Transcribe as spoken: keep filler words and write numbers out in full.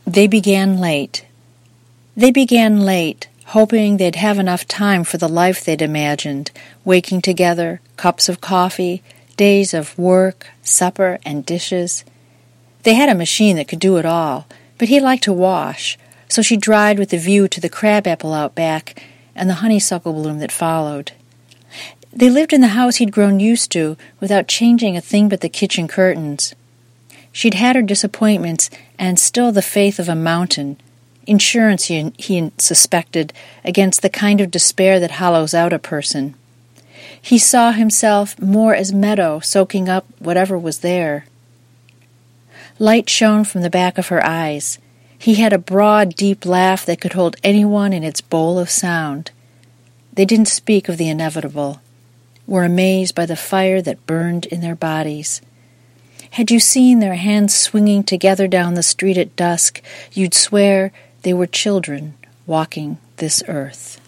They began late. They began late, hoping they'd have enough time for the life they'd imagined, waking together, cups of coffee, days of work, supper, and dishes. They had a machine that could do it all, but he liked to wash, so she dried with a view to the crabapple out back and the honeysuckle bloom that followed. They lived in the house he'd grown used to without changing a thing but the kitchen curtains. She'd had her disappointments and still the faith of a mountain, insurance, he, he suspected, against the kind of despair that hollows out a person. He saw himself more as meadow soaking up whatever was there. Light shone from the back of her eyes. He had a broad, deep laugh that could hold anyone in its bowl of sound. They didn't speak of the inevitable, were amazed by the fire that burned in their bodies. Had you seen their hands swinging together down the street at dusk, you'd swear they were children walking this earth.